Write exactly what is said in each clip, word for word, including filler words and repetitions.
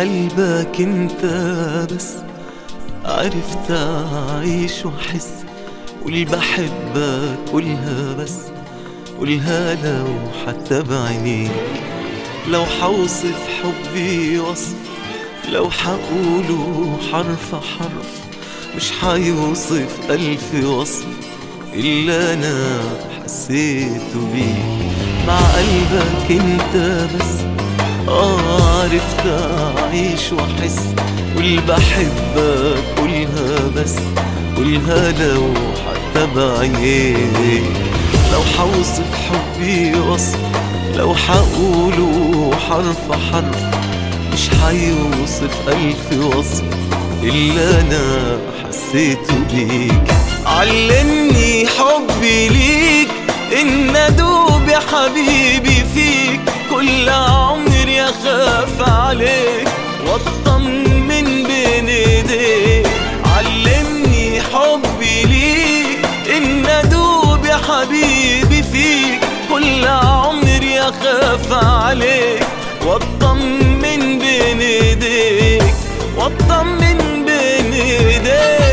قلبك انت بس عرفت اعيش واحس. قول بحبك قولها بس، قولها لو حتى بعينيك. لو حوصف حبي وصف، لو حقوله حرف حرف، مش حيوصف ألف وصف إلا أنا حسيته بيك. مع قلبك انت بس آه عرفت أعيش وأحس. قول بحبك قولها بس، قولها لو حتى بعينيك. لو حوصف حبي وصف، لو حقوله حرف حرف، مش حيوصف ألف وصف إلا أنا حسيته بيك. علمني حبي ليك إن أدوب يا حبيبي فيك. كل عمري أخاف عليك وأطمن بين إيديك. علمني حبي ليك إن أدوب يا حبيبي فيك. كل عمري أخاف عليك وأطمن بين إيديك، وأطمن بين إيديك.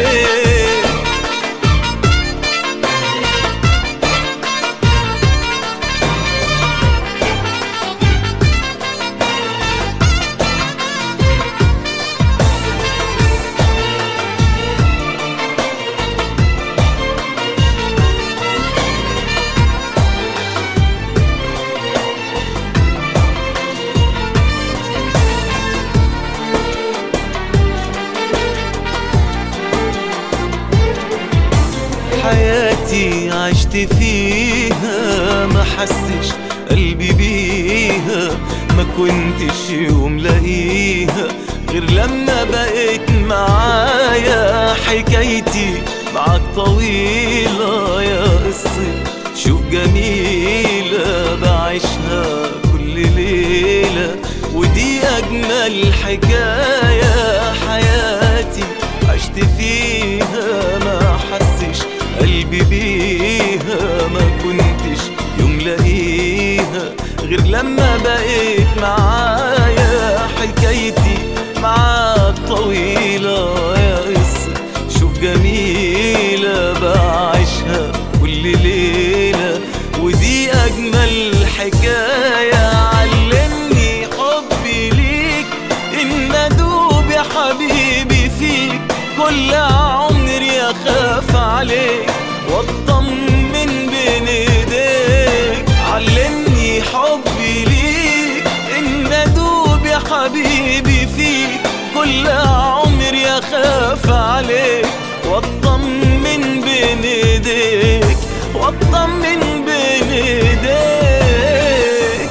حياتي عشت فيها ما حسش قلبي بيها. ما كنتش يوم لاقيها غير لما بقيت معايا. حكايتي معاك طويلة يا قصة شوق جميلة بعيشها كل ليلة، ودي أجمل حكاية. حياتي عشت فيها ما حسش قلبي بيها. ما كنتش يوم لاقيها غير لما بقيت معايا. حكايتي معاك طويلة يا قصة شوق جميلة بعيشها كل ليلة، ودي أجمل حكاية. علمني حبي ليك إن أدوب يا حبيبي فيك. كل عمري أخاف عليك وأطمن بين إيديك. علمني حبي ليك إن أدوب يا حبيبي فيك. كل عمري أخاف عليك وأطمن بين إيديك، وأطمن بين إيديك.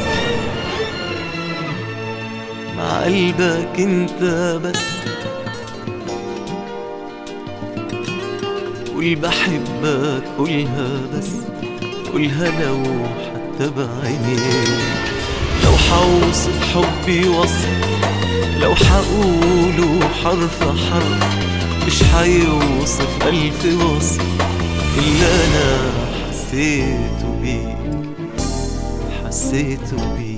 مع قلبك انت بس قول بحبك قولها بس، قولها لو حتى بعينيك. لو حوصف حبي وصف، لو حقوله حرف حرف، مش حيوصف ألف وصف إلا أنا حسيته بيك، حسيته بيك.